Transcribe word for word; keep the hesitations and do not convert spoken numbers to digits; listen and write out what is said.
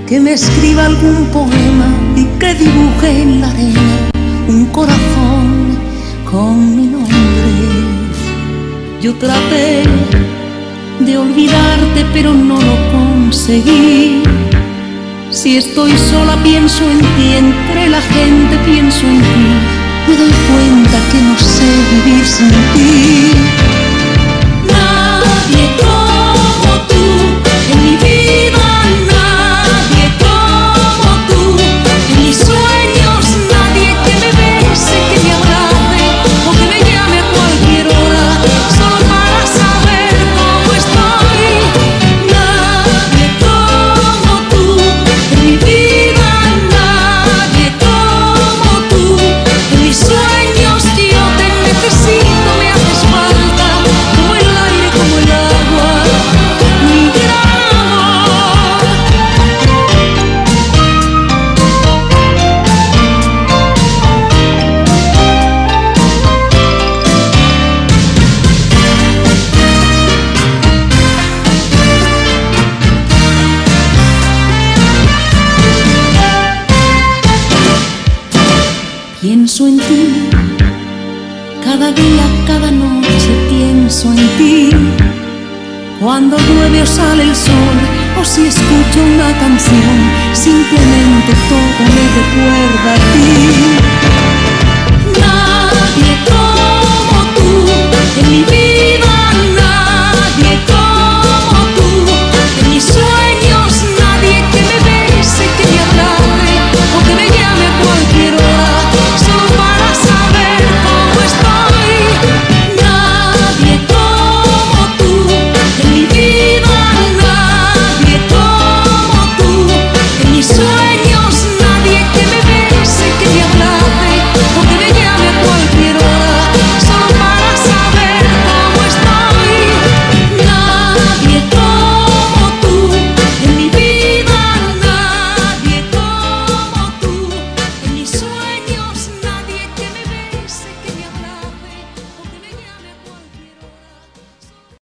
que me escriba algún poema y que dibuje en la arena un corazón con mi nombre. Yo traté de olvidarte, pero no lo conseguí. Si estoy sola pienso en ti, entre la gente pienso en ti. Me doy cuenta que no sé vivir sin ti. Nadie como tú en mi vida, nadie como tú en mis sueños, nadie que me bese, que me abrace o que me llame a cualquier hora solo para saber cómo estoy. Nadie como tú en mi vida, nadie como tú en mis sueños. Yo te necesito, me haces falta, como el aire, como el agua, mi gran amor. Pienso en ti, cada día, cada noche pienso en ti. Cuando llueve o sale el sol, o si escucho una canción, simplemente todo